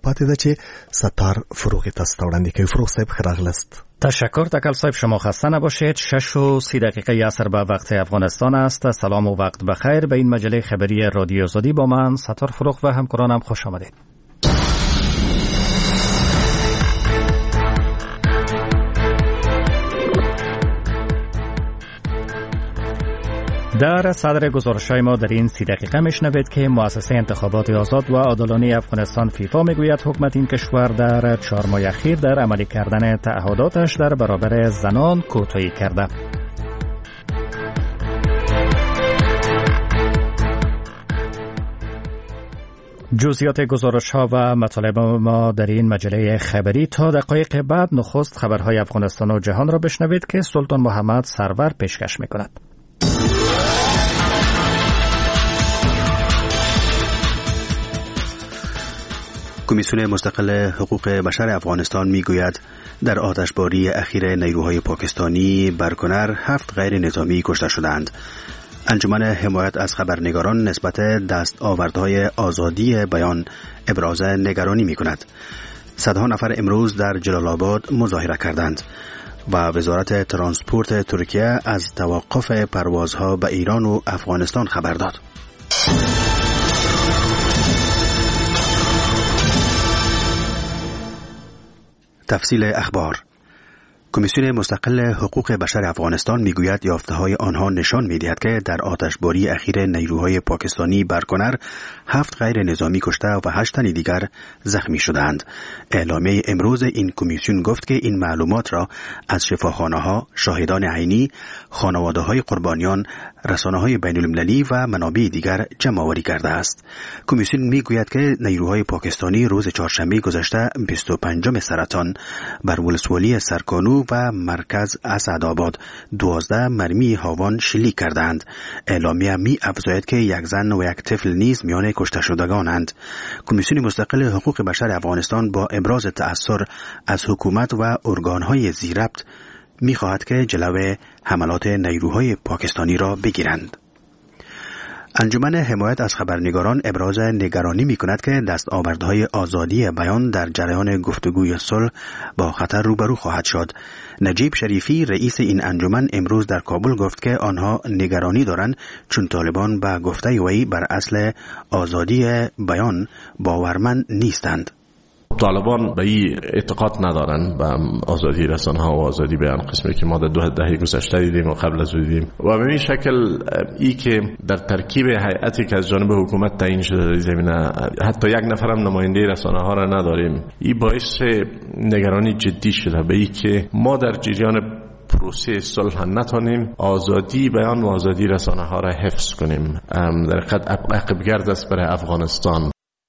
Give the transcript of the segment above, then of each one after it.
پاتې ده چې ستار فروغ تاسو ته وړاندې کوي. فروغ صاحب ښه راغلاست. تشکر تکل صاحب، شما خسته نباشید. 6:30 عصر به وقت افغانستان است. سلام و وقت بخیر به این مجله خبری رادیو آزادی. با من ستار فروغ و همکارانم خوش آمدید. در صدر گزارش‌های ما در این 30 دقیقه میشنوید که مؤسسه انتخابات آزاد و عادلانه افغانستان فیفا میگوید حکومت این کشور در 4 ماه اخیر در عملی کردن تعهداتش در برابر زنان کوتاهی کرده. جزئیات گزارش‌ها و مطالب ما در این مجله خبری. تا دقایق بعد نخست خبرهای افغانستان و جهان را بشنوید که سلطان محمد سرور پیشکش می‌کند. کمیسیون مستقل حقوق بشر افغانستان میگوید در آتشباری اخیر نیروهای پاکستانی بر کنر 7 غیر نظامی کشته شدند. انجمن حمایت از خبرنگاران نسبت دستاوردهای آزادی بیان ابراز نگرانی میکند. صدها نفر امروز در جلال آباد مظاهره کردند و وزارت ترانسپورت ترکیه از توقف پروازها به ایران و افغانستان خبر داد. تفصیل اخبار. کمیسیون مستقل حقوق بشر افغانستان میگوید یافته‌های آنها نشان می‌دهد که در آتشباری اخیر نیروهای پاکستانی بر کنر 7 غیر نظامی کشته و 8 تن دیگر زخمی شدند. اعلامیه امروز این کمیسیون گفت که این معلومات را از شفاخانه‌ها، شاهدان عینی، خانواده‌های قربانیان، رسانه‌های بین‌المللی و منابع دیگر جمع‌آوری کرده است. کمیسیون میگوید که نیروهای پاکستانی روز چهارشنبه گذشته 25 سرطان بر ولسوالی سرکانو و مرکز اسدآباد 12 مرمی هاوان شلیک کردند. اعلامیه می افزاید که یک زن و یک طفل نیز میان کشته شدگانند. کمیسیون مستقل حقوق بشر افغانستان با ابراز تأثر از حکومت و ارگانهای زیربط می خواهد که جلوی حملات نیروهای پاکستانی را بگیرند. انجمن حمایت از خبرنگاران ابراز نگرانی می کند که دستاوردهای آزادی بیان در جریان گفتگوی صلح با خطر روبرو خواهد شد. نجیب شریفی رئیس این انجمن امروز در کابل گفت که آنها نگرانی دارند چون طالبان به گفته وی بر اصل آزادی بیان باورمند نیستند. طالبان به این اعتقاد ندارن به آزادی رسانه ها و آزادی بیان، قسمی که ما در 2 دهه گذشته دیدیم و قبل از دیدیم و به این شکل ای که در ترکیب هیئتی که از جانب حکومت تعیین شده در زمینه حتی یک نفرم نماینده رسانه ها را نداریم، این باعث نگرانی جدی شده به ای که ما در جریان پروسه صلح نتونیم آزادی بیان و آزادی رسانه ها را حفظ کنیم. در حقیقت عقبگرد است برای افغانستان.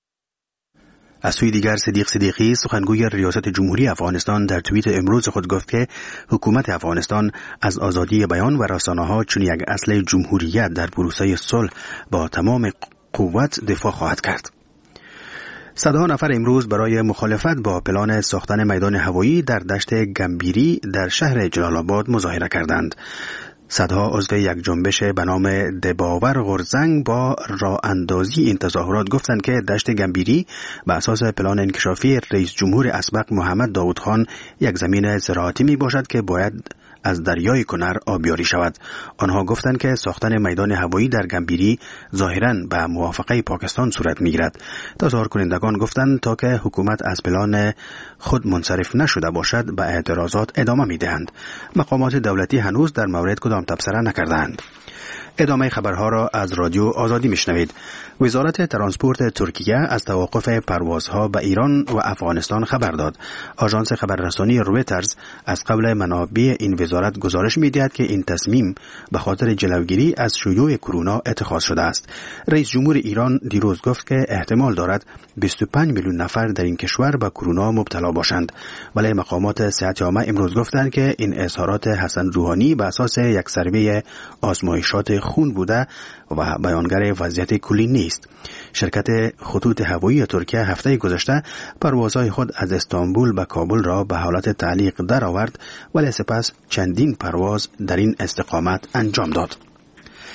از سوی دیگر صدیق صدیقی سخنگوی ریاست جمهوری افغانستان در توییت امروز خود گفت که حکومت افغانستان از آزادی بیان و رسانه‌ها چون یک اصل جمهوریت در پروسه صلح با تمام قوت دفاع خواهد کرد. صدها نفر امروز برای مخالفت با پلان ساختن میدان هوایی در دشت گمبیری در شهر جلال آباد مظاهره کردند. صدها عضو یک جنبش به نام دباور غرزنگ با راه اندازی این تظاهرات گفتند که دشت گمبیری به اساس پلان انکشافی رئیس جمهور اسبق محمد داود خان یک زمین زراعتی می باشد که باید از دریای کنر آبیاری شود. آنها گفتند که ساختن میدان هوایی در گمبیری ظاهراً به موافقه پاکستان صورت میگیرد. تظاهر کنندگان گفتند تا که حکومت از پلان خود منصرف نشده باشد به اعتراضات ادامه میدهند. مقامات دولتی هنوز در مورد کدام تبصره نکردند. ادامه خبرها را از رادیو آزادی میشنوید. وزارت ترانسپورت ترکیه از توقف پروازها به ایران و افغانستان خبر داد. آژانس خبررسانی رویترز از قبل منابع این وزارت گزارش می‌دهد که این تصمیم به خاطر جلوگیری از شیوع کرونا اتخاذ شده است. رئیس جمهور ایران دیروز گفت که احتمال دارد 25 میلیون نفر در این کشور به کرونا مبتلا باشند، ولی مقامات صحت عامه امروز گفتند که این اظهارات حسن روحانی به اساس یک سروی آزمایشات خون بوده و بیانگر وضعیت کلی نیست. شرکت خطوط هوایی ترکیه هفته گذشته پروازهای خود از استانبول به کابل را به حالت تعلیق درآورد، ولی سپس چندین پرواز در این استقامت انجام داد.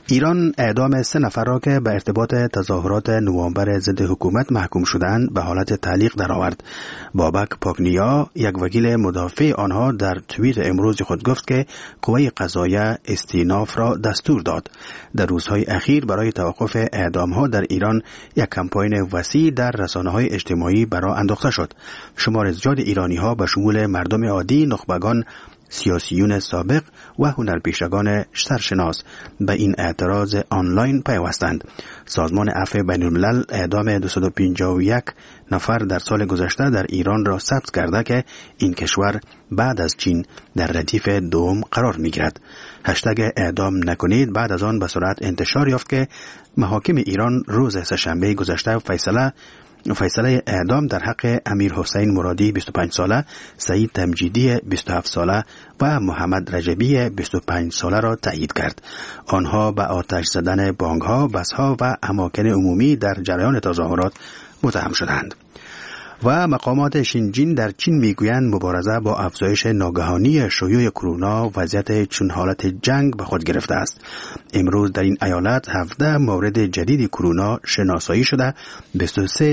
ایران اعدام 3 نفر را که به ارتباط تظاهرات نوامبر ضد حکومت محکوم شدند به حالت تعلیق درآورد. بابک پاکنیا، یک وکیل مدافع آنها، در توییت امروز خود گفت که قوه قضاییه استیناف را دستور داد. در روزهای اخیر برای توقف اعدام‌ها در ایران یک کمپاین وسیع در رسانه‌های اجتماعی برآ انداخته شد. شمار زیاد ایرانی‌ها به شمول مردم عادی، نخبگان، سیاسیون سابق و هنرپیشگان سرشناس به این اعتراض آنلاین پیوستند. سازمان عفو بین الملل اعدام 251 نفر در سال گذشته در ایران را ثبت کرده که این کشور بعد از چین در ردیف دوم قرار می‌گیرد. هشتگ اعدام نکنید بعد از آن به سرعت انتشار یافت که محاکم ایران روز سه‌شنبه گذشته فیصله اعدام در حق امیر حسین مرادی 25 ساله، سعید تمجیدی 27 ساله و محمد رجبی 25 ساله را تایید کرد. آنها به آتش زدن بانک‌ها، بس‌ها و اماکن عمومی در جریان تظاهرات متهم شدند. و مقامات شینجین در چین میگویند مبارزه با افزایش ناگهانی شیوع کرونا وضعیت چون حالت جنگ به خود گرفته است. امروز در این ایالت 17 مورد جدید کرونا شناسایی شده، 23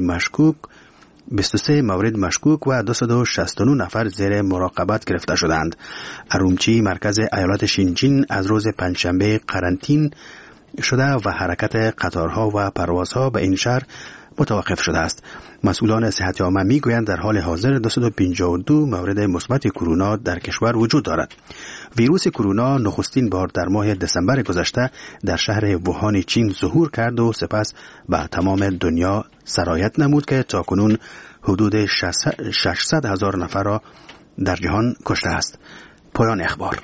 مورد مشکوک و 269 نفر زیر مراقبت گرفته شدند. ارومچی، مرکز ایالت شینجین، از روز پنجشنبه قرنطین شده و حرکت قطارها و پروازها به این شهر متوقف شده است. مسئولان صحت عامه میگویند در حال حاضر 252 مورد مثبت کرونا در کشور وجود دارد. ویروس کرونا نخستین بار در ماه دسامبر گذشته در شهر ووهان چین ظهور کرد و سپس به تمام دنیا سرایت نمود که تاکنون حدود 600,000 نفر را در جهان کشته است. پایان اخبار.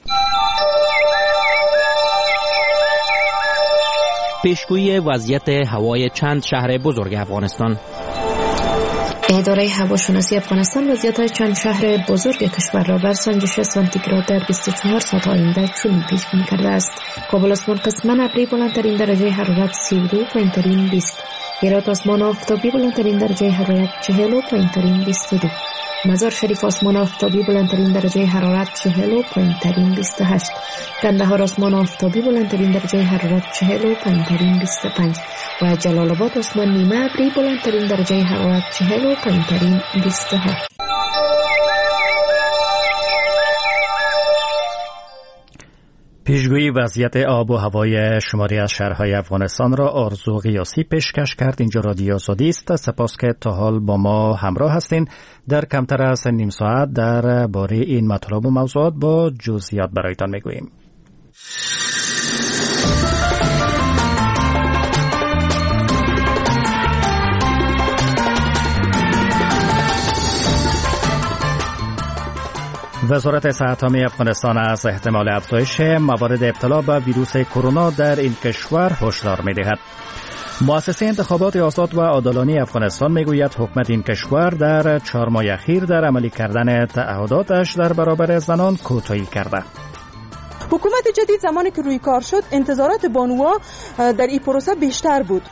پیشگویی وضعیت هوای چند شهر بزرگ افغانستان. اداره هواشناسی افغانستان وضعیت چند شهر بزرگ کشور را بر سنجش سانتیگراد در 24 ساعت آینده چنین پیش بینی کرده است: کابل آسمان قسماً ابری، بلندترین درجه حرارت 32، پایینترین 20. هرات آسمان آفتابی، بلندترین درجه حرارت 40 و پایینترین 22. مزار شریف آسمان آفتابی، بلندترین درجه حرارت 40 و پایینترین 28. قندهار آسمان آفتابی، بلندترین درجه حرارت 40 و پایینترین 25. و جلال آباد آسمان نیمه ابری، بلندترین درجه حرارت 40 و پایینترین 27. پیشگویی وضعیت آب و هوای شماری از شهرهای افغانستان را آرزو قیاسی پیشکش کرد. اینجا رادیو آزادی است. سپاس که تا حال با ما همراه هستین. در کمتر از نیم ساعت در باره این مطالب و موضوعات با جزئیات برایتان میگوییم. وزارت صحت عامه افغانستان از احتمال افزایش موارد ابتلا به ویروس کرونا در این کشور هشدار می‌دهد. مؤسسه انتخابات آزاد و عادلانه افغانستان میگوید حکومت این کشور در 4 ماه اخیر در عملی کردن تعهداتش در برابر زنان کوتاهی کرده. حکومت جدید زمانی که روی کار شد انتظارات بانوها در این پروسه بیشتر بود.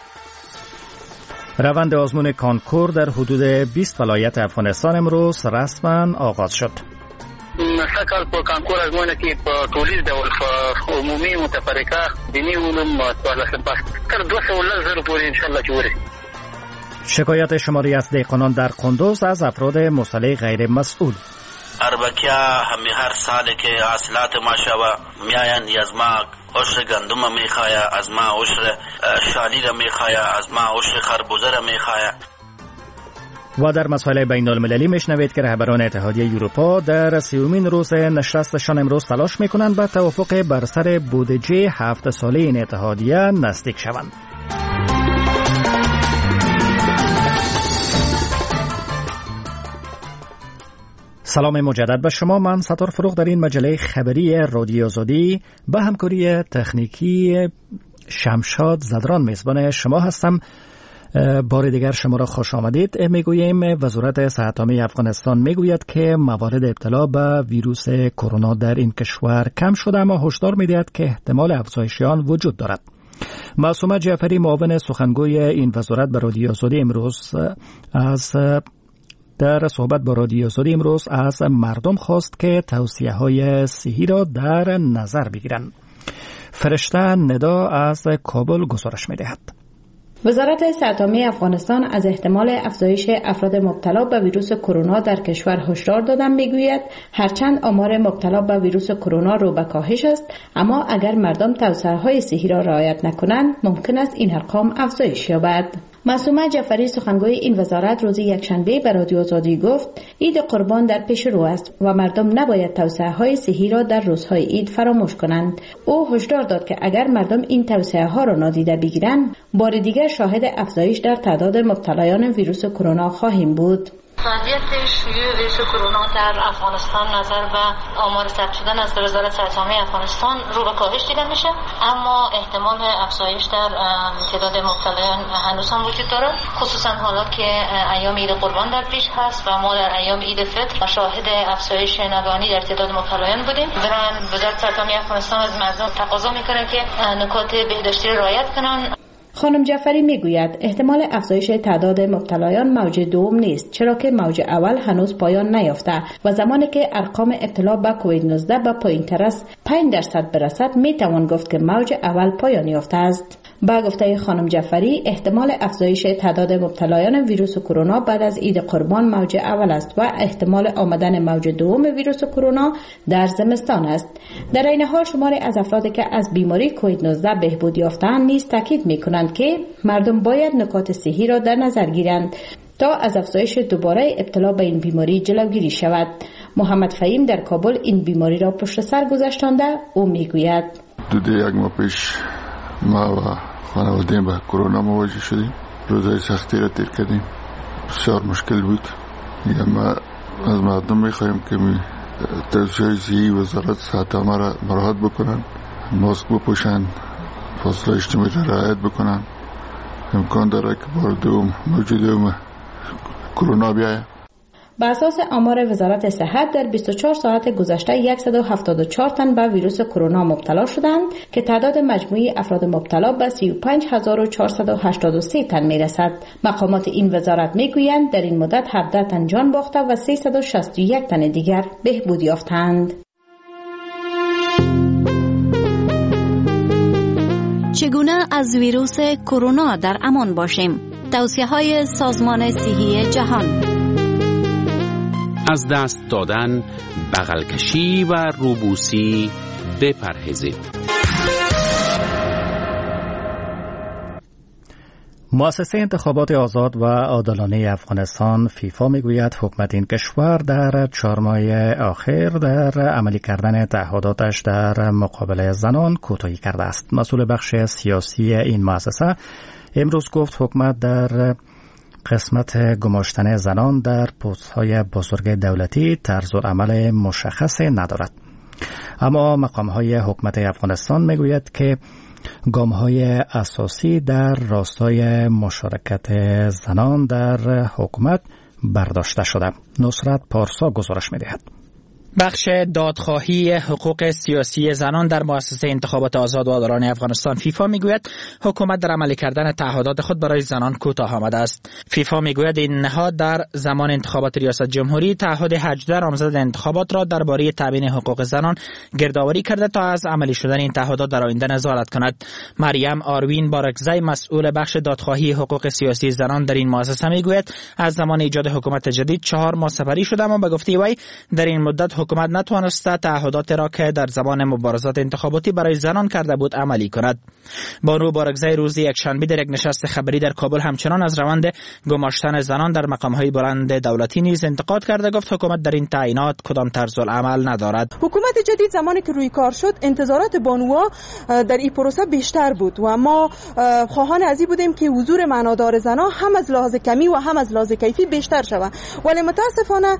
روند آزمون کانکور در حدود 20 ولایت افغانستان امروز رسما آغاز شد. سکل په کانکور ازمونه کې په ټولیز ډول عمومي متفرقه دینی علوم تر 210,000 پورې ان شاء الله جوړي. شکایت شماری از دهقانان در قندوز از افراد مسلح غیر مسئول. اربکیا همی هر سال که حاصلات ما شوه میاین از ما عشر گندم میخواه، از ما عشر شالیر میخواه، از ما عشر خربوزه میخواه. و در مسائل بین المللی میشنوید که رهبران اتحادیه اروپا در 30مین روز نشستشان امروز تلاش میکنند به توافق بر سر بودجه 7 ساله این اتحادیه نزدیک شوند. سلام مجدد به شما. من ستار فروغ در این مجله خبری رادیو آزادی به همکاری تکنیکی شمشاد زدران میزبان شما هستم. بار دیگر شما را خوش آمدید. میگوییم وزارت صحت عامه افغانستان میگوید که موارد ابتلا به ویروس کرونا در این کشور کم شده، اما هشدار میدهد که احتمال افزایش آن وجود دارد. معصومه جعفری معاون سخنگوی این وزارت به رادیو آزادی امروز در صحبت با رادیو آزادی امروز از مردم خواست که توصیه‌های صحی را در نظر بگیرند. فرشته ندا از کابل گزارش می‌دهد. وزارت صحت عامه افغانستان از احتمال افزایش افراد مبتلا به ویروس کرونا در کشور هشدار دادن میگوید هرچند آمار مبتلا به ویروس کرونا رو به کاهش است، اما اگر مردم توصیه‌های صحی را رعایت نکنند ممکن است این ارقام افزایش یابد. معصومه جعفری سخنگوی این وزارت روز یکشنبه به رادیو آزادی گفت عید قربان در پیش رو است و مردم نباید توصیه‌های صحی را در روزهای عید فراموش کنند. او هشدار داد که اگر مردم این توصیه‌ها را نادیده بگیرند بار دیگر شاهد افزایش در تعداد مبتلایان ویروس کرونا خواهیم بود. وضعیت شیوع ویروس کرونا در افغانستان نظر به آمار ثبت شدن از وزارت صحت عامه افغانستان رو به کاهش دیده میشه، اما احتمال افزایش در تعداد مبتلایان هنوز هم وجود داره، خصوصا حالا که ایام عید قربان در پیش هست و ما در ایام عید فطر شاهد افزایش ناگهانی در تعداد مبتلایان بودیم. برای وزارت صحت عامه افغانستان از مردم تقاضا میکنه که نکات بهداشتی را رعایت کنند. خانم جعفری میگوید احتمال افزایش تعداد مبتلایان موج دوم نیست، چرا که موج اول هنوز پایان نیافته و زمانی که ارقام ابتلا به کووید 19 به پایین‌تر است 5% برسد میتوان گفت که موج اول پایان یافته است. با گفته خانم جعفری احتمال افزایش تعداد مبتلایان ویروس کرونا بعد از عید قربان موج اول است و احتمال آمدن موج دوم ویروس کرونا در زمستان است. در این حال شماری از افرادی که از بیماری کووید 19 بهبود یافته‌اند نیز تاکید می‌کنند که مردم باید نکات صحی را در نظر گیرند تا از افزایش دوباره ابتلا به این بیماری جلوگیری شود. محمد فهیم در کابل این بیماری را پشت سر گذاشتانده او میگوید یک ماه پیش ما و خانواده با کرونا مواجه شدیم، روزهای سختی را تیر کردیم، بسیار مشکل بود. ما از مردم میخواهیم که توصیه‌های صحی وزارت صحت عامه را مراعات بکنند، ماسک بپوشند، فاصله اجتماعی را رعایت بکنند. امکان داره که بار دوم موجود کرونا بیاید. بر اساس آمار وزارت صحت در 24 ساعت گذشته 174 تن به ویروس کرونا مبتلا شدند که تعداد مجموعی افراد مبتلا به 35483 تن میرسد. مقامات این وزارت میگویند در این مدت 17 تن جان باخته و 361 تن دیگر بهبود یافتند. چگونه از ویروس کرونا در امان باشیم؟ توصیه‌های سازمان صحی جهان: از دست دادن، بغل کشی و روبوسی بپرهیزید. مؤسسه انتخابات آزاد و عادلانه افغانستان فیفا میگوید حکومت این کشور در 4 ماه اخیر در عملی کردن تعهداتش در مقابل زنان کوتاهی کرده است. مسئول بخش سیاسی این مؤسسه امروز گفت حکومت در قسمت گماشتن زنان در پست‌های بزرگ دولتی طرزالعمل مشخصی ندارد. اما مقام‌های حکومت افغانستان میگوید که گام‌های اساسی در راستای مشارکت زنان در حکومت برداشته شده. نصرت پارسا گزارش می‌دهد. بخش دادخواهی حقوق سیاسی زنان در مؤسسه انتخابات آزاد و عادلانه افغانستان فیفا میگوید حکومت در عملی کردن تعهدات خود برای زنان کوتاه آمده است. فیفا میگوید این نهاد در زمان انتخابات ریاست جمهوری تعهد 18 نامزد انتخابات را درباره تامین حقوق زنان گردآوری کرده تا از عملی شدن این تعهدات در آینده نظارت کند. مریم آروین بارکزی مسئول بخش دادخواهی حقوق سیاسی زنان در این مؤسسه میگوید از زمان ایجاد حکومت جدید 4 ماه سپری شده، اما به گفته وی در این مدت حکومت نتوانسته تعهدات را که در زمان مبارزات انتخاباتی برای زنان کرده بود عملی کند. بانو بارکزی روز یکشنبه در یک نشست خبری در کابل همچنان از روند گماشتن زنان در مقام‌های بلند دولتی نیز انتقاد کرده. گفت حکومت در این تعیینات کدام طرزالعمل ندارد. حکومت جدید زمانی که روی کار شد انتظارات بانوها در این پروسه بیشتر بود و ما خواهان از این بودیم که حضور معنادار زنان هم از لحاظ کمی و هم از لحاظ کیفی بیشتر شود، ولی متاسفانه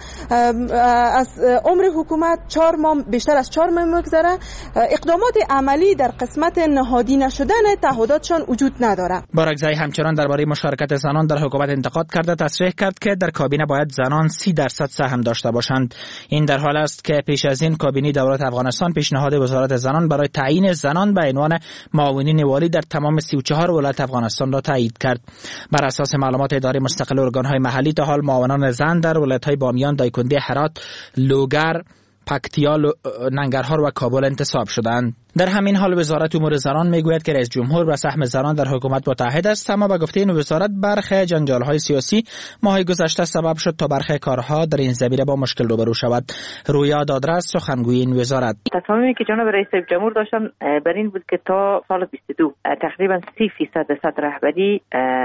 از عمر حکومت 4 ماه بیشتر از 4 ماه میگذره، اقدامات عملی در قسمت نهادی نشدن تعهداتشان وجود نداره. بارکزی همچنان درباره مشارکت زنان در حکومت انتقاد کرده تصریح کرد که در کابینه باید زنان 30% سهم داشته باشند. این در حال است که پیش از این کابینه دولت افغانستان پیشنهاد وزارت زنان برای تعیین زنان به عنوان معاونین والی در تمام 34 ولایت افغانستان را تایید کرد. بر اساس معلومات اداره مستقل ارگان‌های محلی تا حال معاونان زن در ولایت‌های بامیان، دایکنډي، هرات، لوگر، پکتیا، ننگرهار و کابل انتصاب شدند. در همین حال وزارت امور زنان میگوید که رئیس جمهور به سهم زنان در حکومت متحد است، اما به گفته این وزارت برخی جنجال‌های سیاسی ماه گذشته سبب شد تا برخی کارها در این زمینه با مشکل روبرو شود. رویا دادرس سخنگوی این وزارت: تصمیمی که جناب رئیس جمهور داشتن بر این بود که تا سال 22 تقریبا 30% سطح رهبری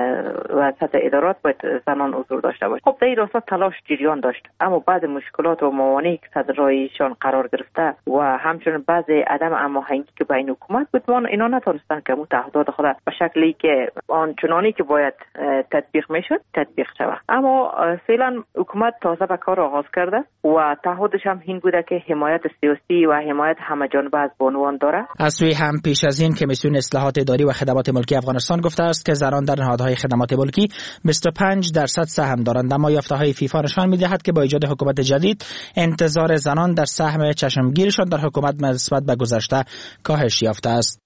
و سطح ادارات باید زنان حضور داشته باشه. خب در این راستا تلاش جریان داشت، اما بعد مشکلات و موانعی که صدر راهشان قرار گرفته و همچنین بعض عدم هماهنگی که بین حکومت بود، اینا نتونستن که تعهدات خود به شکلی که آنچنانی که باید تطبیق میشد تطبیق شود. اما فعلا حکومت تازه به کار آغاز کرده و تعهدش هم این بوده که حمایت سیاسی و حمایت همه جانبه از بانوان داره. از سوی هم پیش از این کمیسیون اصلاحات اداری و خدمات ملکی افغانستان گفته است که زنان در نهادهای خدمات ملکی 25% سهم دارند، اما یافته‌های فیفا نشان می‌دهد که با ایجاد حکومت جدید انتظار زنان در سهم چشمگیرشان در حکومت نسبت به گذشته کاهش یافته است.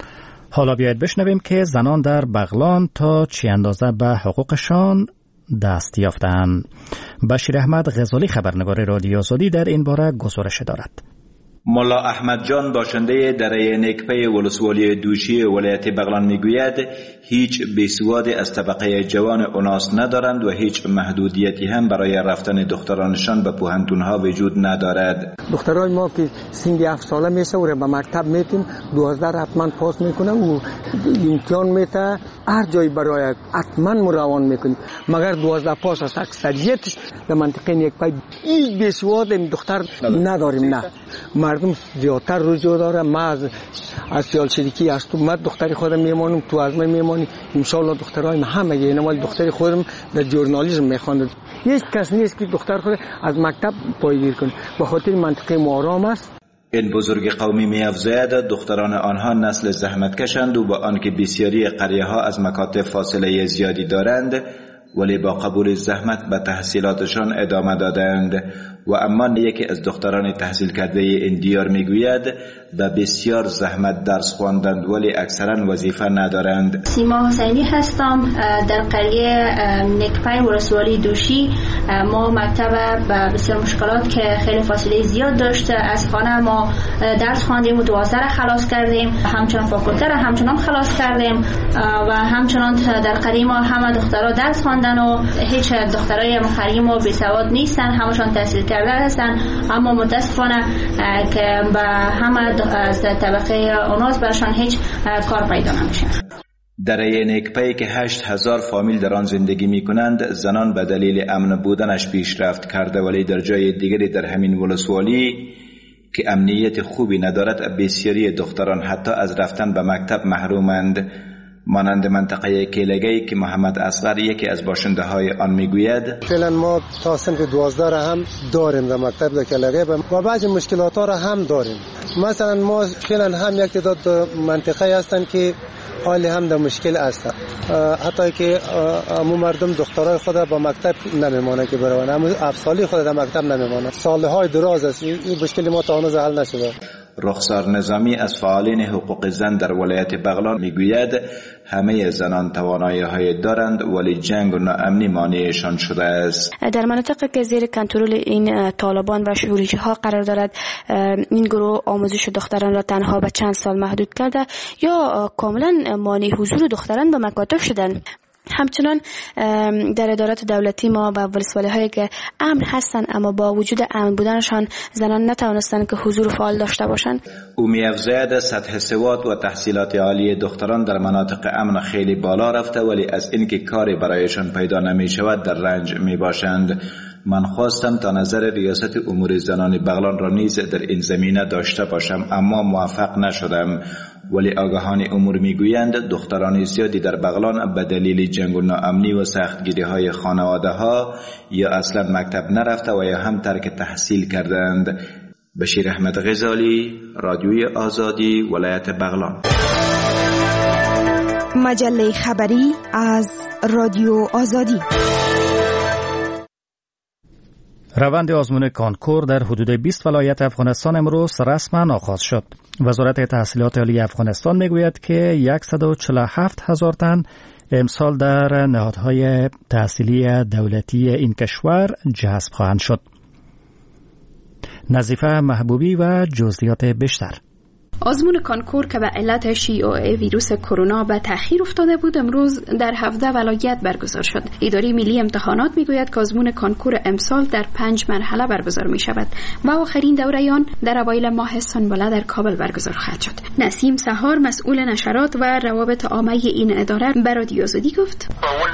حالا بیایید بشنویم که زنان در بغلان تا چه اندازه به حقوقشان دست یافتند. بشیر احمد غزالی خبرنگار رادیو آزادی در این باره گزارش دارد. ملا احمد جان باشنده دره نیکپی ولسوالی دوشی ولایت بغلان میگوید هیچ بیسواد از طبقه جوان اوناس ندارند و هیچ محدودیتی هم برای رفتن دخترانشان به پوهنتونها وجود ندارد. دخترای ما که سن 7 ساله میشه و به مکتب میتیم 12 حتما پاس میکنه و امتحان میته هر جایی برای حتما مروان میکنیم، مگر 12 پاس است اکثریتش در منطقه نیکپی. هیچ بیسواد دختر نداریم، نه مردم زیادتر رجوع داره. ما از سیال شریکی هستم، من دختری خودم میمانم تو از من میمانی، انشالله دخترای همه یه ولی دختری خودم در ژورنالیسم میخواند. هیچ کس نیست که دختر خود از مکتب پایگیر کنه، به خاطر منطقه ما آرام است. این بزرگ قومی میافزاید دختران آنها نسل زحمتکشند و با آنکه بسیاری قریه ها از مکاتب فاصله زیادی دارند ولی با قبول زحمت به تحصیلاتشان ادامه دادند. و اما یکی از دختران تحصیل کرده این دیار میگوید به بسیار زحمت درس خواندند ولی اکثرا وظیفه ندارند. سیما حسینی هستم، در قریه نیکپی ولسوالی دوشی. ما مکتب به بسیار مشکلات که خیلی فاصله زیاد داشت از خانه ما درس خواندیم و 12 را خلاص کردیم، همچنان فاکولته را همچنان خلاص کردیم و همچنان در قریه ما همه دخترها درس خواندن و هیچ دخترای قریه ما بیسواد نیستن، همشان تحصیل کرده هستن، اما متاسفانه که به همه از طبقه اوناس برشان هیچ کار پیدا نمیشه. دره نیکپی که 8000 فامیل در آن زندگی می کنند، زنان به دلیل امن بودنش پیشرفت کرده ولی در جای دیگری در همین ولسوالی که امنیت خوبی ندارد بسیاری دختران حتی از رفتن به مکتب محرومند، مانند منطقه کیلگی که محمد اصغر یکی از باشنده های آن میگوید فعلا ما تا صنف 12 را هم داریم در مکتب در کیلگی و بعضی مشکلات ها را هم داریم. مثلا ما فعلا هم یک تعداد منطقه هستند که حالی هم در مشکل است، حتی که امو مردم دخترای خود با مکتب نمیمانه که بروند، امو افسالی خود در مکتب نمیمانه. سالهای دراز است این مشکل ما تا هنوز حل نشده. رخسار نظامی از فعالین حقوق زن در ولایت بغلان میگوید همه زنان توانایی‌های دارند ولی جنگ و ناامنی مانعشان شده است. در مناطقی که زیر کنترل این طالبان و شورشی‌ها قرار دارد، این گروه آموزش دختران را تنها به چند سال محدود کرده یا کاملا مانع حضور دختران به مکاتب شدند. همچنان در ادارات دولتی ما و ولسوالی هایی که امن هستند اما با وجود امن بودنشان زنان نتوانستند که حضور فعال داشته باشند. او می‌افزاید سطح سواد و تحصیلات عالی دختران در مناطق امن خیلی بالا رفته ولی از اینکه کاری برایشان پیدا نمی‌شود در رنج میباشند. من خواستم تا نظر ریاست امور زنان بغلان را نیز در این زمینه داشته باشم اما موفق نشدم، ولی آگاهان امور میگویند دختران زیادی در بغلان به دلیل جنگ و ناامنی و سختگیری های خانواده ها یا اصلا مکتب نرفته و یا هم ترک تحصیل کردند. بشیر احمد غزالی، رادیوی آزادی، ولایت بغلان. مجله خبری از رادیو آزادی. روند آزمون کانکور در حدود 20 ولایت افغانستان امروز رسما آغاز شد. وزارت تحصیلات عالی افغانستان میگوید که 147,000 تن امسال در نهادهای تحصیلی دولتی این کشور جذب خواهند شد. نظیفه محبوبی و جزئیات بیشتر. آزمون کانکور که به علت شیوع ویروس کرونا به تأخیر افتاده بود امروز در 17 ولایت برگزار شد. اداره ملی امتحانات میگوید که آزمون کانکور امسال در 5 مرحله برگزار می شود و آخرین دوره آن در اوایل ماه سنبله در کابل برگزار خواهد شد. نسیم سحار مسئول نشرات و روابط عامه این اداره به رادیو آزادی گفت: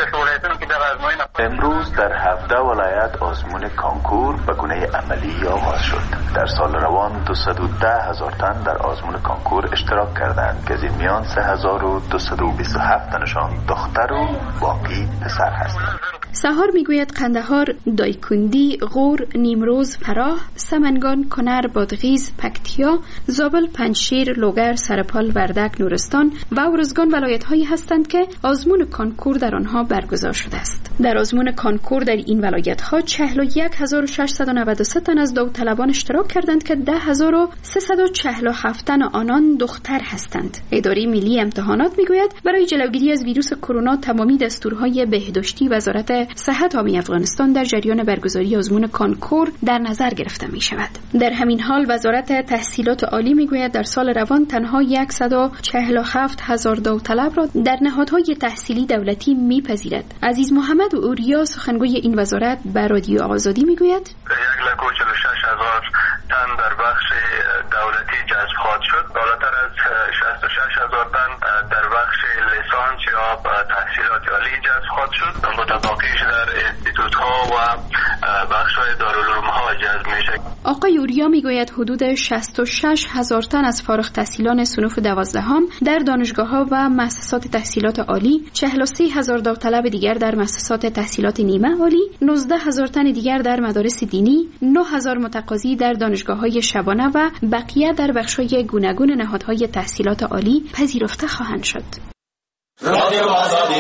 امروز در 17 ولایت آزمون کانکور به گونه عملی آغاز شد. در سال روان 210,000 تن در آزمون کانکور اشتراک کردند که از این میان 3,227 تنشان دختر و باقی پسر هستند. سحار میگوید قندهار، دایکندی، غور، نیمروز، فراه، سمنگان، کنر، بادغیس، پکتیا، زابل، پنجشیر، لوگر، سرپال، وردک، نورستان و ارزگان ولایت‌هایی هستند که آزمون کانکور در آنها برگزار شده است. در آزمون کانکور در این ولایت‌ها 41,693 تن از داوطلبان اشتراک کردند که 10,347 تن آنان دختر هستند. اداره ملی امتحانات میگوید برای جلوگیری از ویروس کرونا تمامی دستورهای بهداشتی وزارت صحت عامه افغانستان در جریان برگزاری آزمون کانکور در نظر گرفته می شود. در همین حال وزارت تحصیلات عالی می گوید در سال روان تنها 147,000 داوطلب را در نهادهای تحصیلی دولتی می پذیرد. عزیز محمد اوریا سخنگوی این وزارت به رادیو آزادی می گوید: 1,46,000 تن در بخش دولتی جذب خواهد شد. بالاتر از 66,000 تن در بخش لیسانس یا تحصیلات عالی جذب خواهد شد. متفاوتش در انستیتوت ها و بخش های دارالعلوم ها جذب میشه. آقای اوریا میگوید حدود 66,000 تن از فارغ التحصیلان صنوف 12 در دانشگاه ها و مؤسسات تحصیلات عالی، 43,000 داوطلب دیگر در مؤسسات تحصیلات نیمه عالی، 19,000 تن دیگر در مدارس دینی، 9,000 متقاضی در دانشگاه های شبانه و بقیه در بخش های گوناگون نهادهای تحصیلات عالی پذیرفته خواهند شد. رادیو آزادی.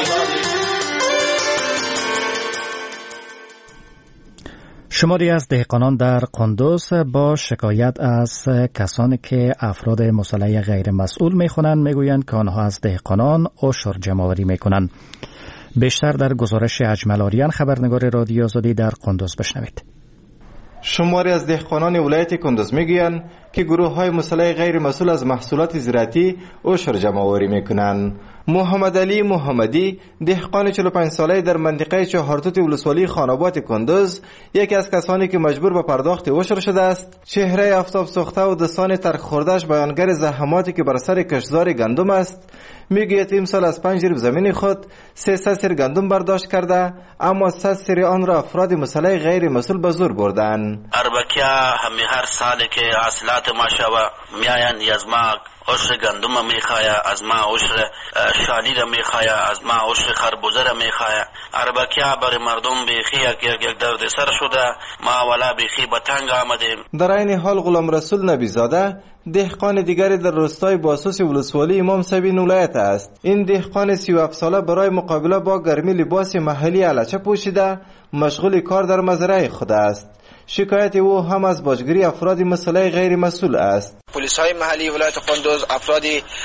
شماری از دهقانان در قندوز با شکایت از کسانی که افراد مسلح غیر مسئول میخونند میگویند که آنها از دهقانان عشر جمع‌آوری میکنند. بیشتر در گزارش اجمل آریان خبرنگار رادیو آزادی در قندوز بشنوید. شماری از دهقانان ولایت کندوز میگویند که گروه‌های مسلح غیر مسئول از محصولات زراعتی عشر جمع‌آوری میکنند. محمد علی محمدی دهقان 45 ساله در منطقه چهارتوت ولسوالی خاناباد کندوز یکی از کسانی که مجبور به پرداخت عشر شده است، چهره آفتاب سوخته و دستان ترک خورده‌اش بیانگر زحماتی که بر سر کشتزار گندم است. میگوید امسال از 5 ریب زمین خود 300 سر گندم برداشت کرده، اما 100 سر آن را افراد مسلح غیر مسئول به زور بردند. اربکیا همه هر سال که حاصلات ما شوه میاین یزماک عشر گندم میخواه، از ما عشر شالی را میخواه، از ما عشر خربوزه را میخواه. اربکیا برای مردم بیخی یک درد سر شده، ما ولا بیخی به تنگ آمدیم. در این حال غلام رسول نبیزاده دهقان دیگری در روستای باسوس ولسوالی امام صابین ولایت است. این دهقان 37 ساله برای مقابله با گرمی لباس محلی الچه پوشیده مشغول کار در مزرعه خود است. شکایت او هم از باجگیری افراد مسلح غیر مسئول است. پلیس های محلی ولایت قندوز افراد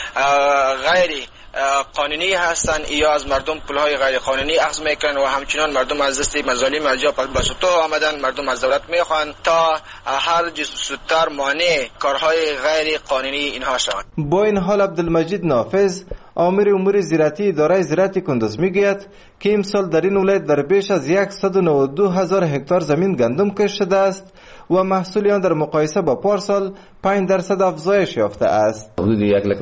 غیر قانونی هستند یا از مردم پولهای غیر قانونی اخذ میکنند و همچنان مردم از دست مظالم از جا به سطوح آمدن. مردم از دولت میخوان تا هر زودتر مانع کارهای غیر قانونی اینها شوند. با این حال عبدالمجید نافذ آمر امور زراعتی اداره زراعت کندوز میگوید که امسال در این ولایت در بیش از 192,000 هکتار زمین گندم کشت شده است و محصول آن در مقایسه با پارسال 5% افزایش یافته است. حدود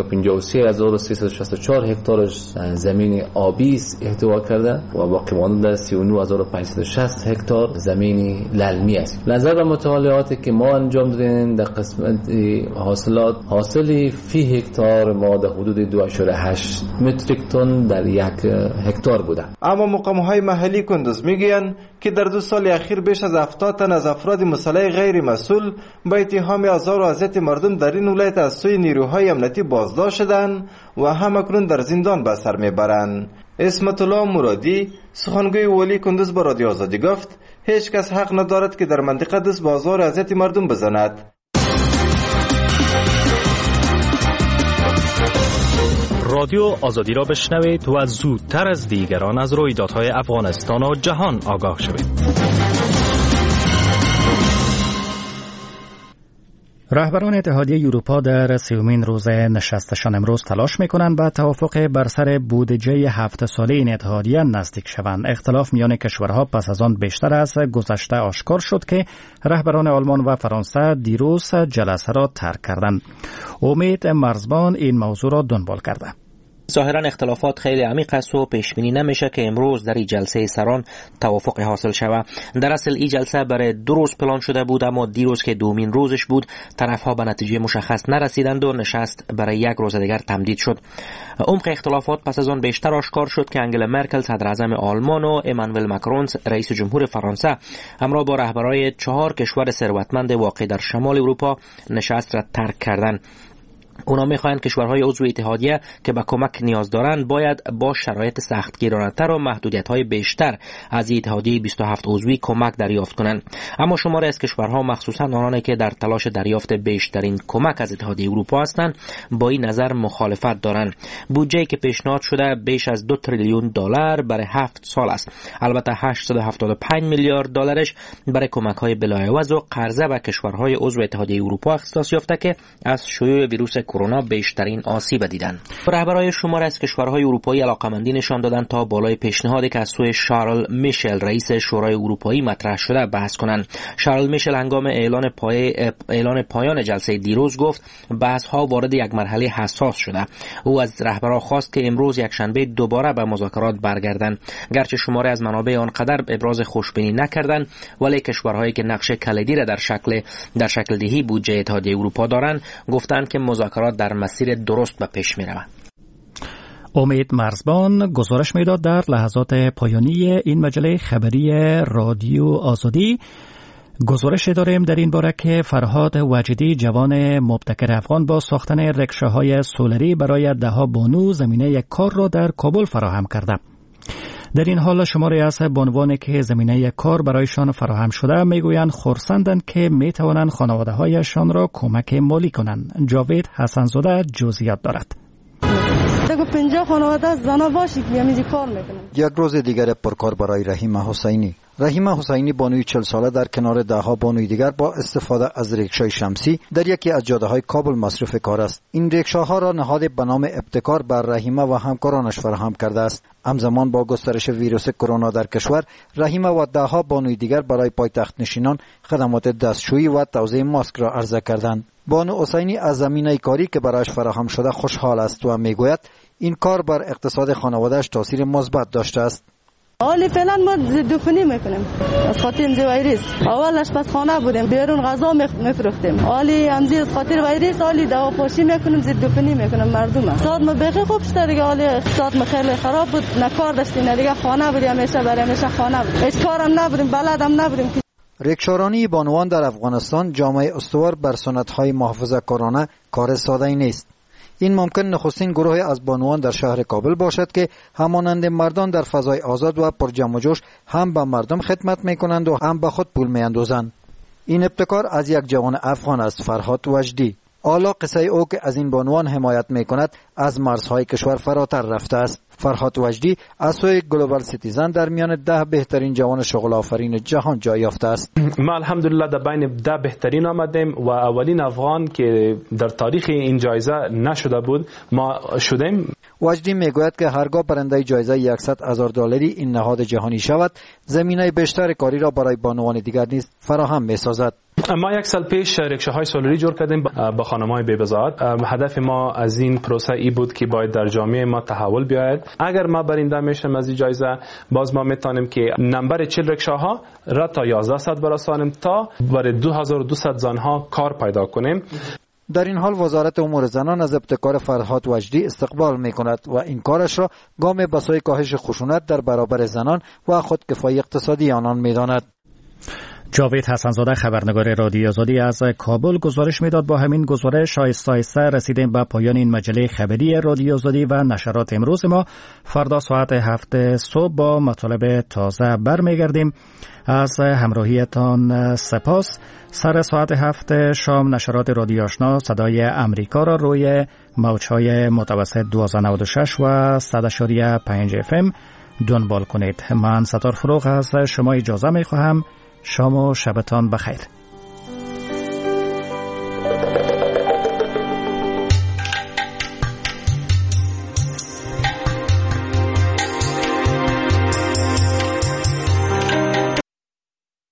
1,53,364 هکتار زمین آبی احتوا کرده و باقی مانده 39,560 هکتار زمین للمی است. نظر به مطالعاتی که ما انجام دادیم در قسمت حاصلات، حاصلی فی هکتار ما در حدود 2.8 متریک تن در یک هکتار بوده. اما مقام‌های محلی کندوز میگویند که در 2 سال اخیر بیش از 70 تن از افراد مسلح غیر مسئول به اتهام آزار و اذیت مردم در این ولایت از سوی نیروهای امنیتی بازداشت شدند و همکنون در زندان به سر میبرند. اسمت الله مرادی سخنگوی والی کندوز به رادیو آزادی گفت هیچ کس حق ندارد که در منطقه دست به آزار و اذیت مردم بزند. رادیو آزادی را بشنوید و زودتر از دیگران از رویدادهای افغانستان و جهان آگاه شوید. رهبران اتحادیه اروپا در 30مین روز نشستشان امروز تلاش می‌کنند به توافق بر سر بودجه 7 ساله این اتحادیه نزدیک شوند. اختلاف میان کشورها پس از آن بیشتر از گذشته آشکار شد که رهبران آلمان و فرانسه دیروز جلسه را ترک کردند. امید مرزبان این موضوع را دنبال کرده. ظاهرا اختلافات خیلی عمیق است و پیش بینی نمیشه که امروز در این جلسه سران توافق حاصل شود. در اصل این جلسه برای 2 روز پلان شده بود، اما دیروز که دومین روزش بود طرفها به نتیجه مشخص نرسیدند و نشست برای 1 روز دیگر تمدید شد. عمق اختلافات پس از آن بیشتر آشکار شد که انگلا مرکل صدراعظم آلمان و امانوئل ماکرون رئیس جمهور فرانسه همراه با رهبرای 4 کشور ثروتمند واقع در شمال اروپا نشست را ترک کردند. اونا میخواهند کشورهای عضو اتحادیه که به کمک نیاز دارند باید با شرایط سختگیرانه‌تر و محدودیت‌های بیشتر از اتحادیه 27 عضوی کمک دریافت کنند. اما شماری از کشورها مخصوصا آنانی که در تلاش دریافت بیشترین کمک از اتحادیه اروپا هستند با این نظر مخالفت دارند. بودجه‌ای که پیشنهاد شده بیش از 2 تریلیون دلار برای 7 سال است. البته 875 میلیارد دلارش برای کمک‌های بلاعوض و قرضه به کشورهای عضو اتحادیه اروپا اختصاص یافته که از شیوع ویروس کرونا بیشترین آسیب دیدند. رهبران شمار از کشورهای اروپایی علاقمندی نشان دادند تا بالای پیشنهادی که از سوی شارل میشل رئیس شورای اروپایی مطرح شده بحث کنند. شارل میشل هنگام اعلان پایان جلسه دیروز گفت بحث‌ها وارد یک مرحله حساس شده. او از رهبران خواست که امروز یکشنبه دوباره به مذاکرات برگردند. گرچه شماری از منابع آنقدر ابراز خوشبینی نکردند، ولی کشورهایی که نقش کلیدی را در شکل دهی بودجه اتحادیه اروپا دارند گفتند که مذاکرات در مسیر درست به پیش می روند. امید مرزبان گزارش میداد در لحظات پایانی این مجله خبری رادیو آزادی. گزارش داریم در این باره که فرهاد وجدی جوان مبتکر افغان با ساختن رکشه‌های سولری برای دهها بانو زمینه کار را در کابل فراهم کرده. در این حال شماری از بانوانی که زمینه کار برایشان فراهم شده میگویند خرسندند که میتوانند خانواده‌هایشان را کمک مالی کنند. جاوید حسن‌زاده جزئیات دارد. 50 خانواده زنا باشی که می‌امی کار میکنن. یک روز دیگر پرکار برای رحیم حسینی. رحیم حسینی بانوی 40 ساله در کنار دهها بانوی دیگر با استفاده از ریکشای شمسی در یکی از جاده‌های کابل مصروف کار است. این ریکشاها را نهاد به نام ابتکار بر رحیم و همکارانش فراهم کرده است. همزمان با گسترش ویروس کرونا در کشور، رحیم و دهها بانوی دیگر برای پایتخت نشینان خدمات دستشویی و توزیع ماسک را عرضه کردند. بانو حسینی از زمینه کاری که برایش فراهم شده خوشحال است و میگوید این کار بر اقتصاد خانواده‌اش تاثیر مثبت داشته است. حالی فعلا ما ضدعفونی میکنیم از خاطر ویروس. اول آشپزخانه بودیم، بیرون غذا میفروختیم. حالی از خاطر ویروس حالی دواپاشی میکنیم، ضدعفونی میکنیم مردم. اقتصاد ما بخیر خوب شده دیگه. حالی اقتصاد ما خیلی خراب بود، نه کار داشتیم نه دیگه خانه بودیم، همیشه برای همیشه خانه بود. هیچ کارم نبودیم، بلدم نبودیم. ریکشارانی بانوان در افغانستان جامعه استوار بر سنت‌های محافظه کارانه کار ساده‌ای نیست. این ممکن نخستین گروه از بانوان در شهر کابل باشد که همانند مردان در فضای آزاد و پر جمع و جوش هم به مردم خدمت می‌کنند و هم به خود پول می‌اندازند. این ابتکار از یک جوان افغان است، فرهاد وجدی. حالا قصه او که از این بانوان حمایت می‌کند از مرزهای کشور فراتر رفته است. فرهاد وجدی از سوی گلوبال سیتیزن در میان 10 بهترین جوان شغل آفرین جهان جای یافته است. ما الحمدلله در بین 10 بهترین آمدیم و اولین افغان که در تاریخ این جایزه نشده بود ما شدیم. وجدی میگوید که هرگاه برنده جایزه $100,000 این نهاد جهانی شود، زمینه بیشتر کاری را برای بانوان دیگر نیز فراهم می‌سازد. ما 1 سال پیش رکشه‌های سولری جور کردیم با خانم‌های بی‌بضاعت. هدف ما از این پروسه ای بود که باید در جامعه ما تحول بیاید. اگر ما برنده میشم از این جایزه، باز ما میتونیم که نمبر 40 رکشه‌ها را تا 1100 برسانیم تا برای 2200 زنها کار پیدا کنیم. در این حال وزارت امور زنان از ابتکار فرهاد وجدی استقبال می‌کند و این کارش را گام به سوی کاهش خشونت در برابر زنان و خودکفایی اقتصادی آنان می‌داند. جاوید حسن‌زاده خبرنگار رادیو آزادی از کابل گزارش میداد. با همین گزارش آهسته رسیدیم به پایان این مجله خبری رادیو آزادی و نشرات امروز ما. فردا ساعت 7 صبح با مطالب تازه برمیگردیم. از همراهیتان سپاس. سر ساعت 7 شام نشرات رادیو آشنا صدای امریکا را روی موج‌های متوسط 1296 و 100.5 FM دنبال کنید. من ستار فروغ از شما اجازه می‌خواهم. شام و شبتان بخیر.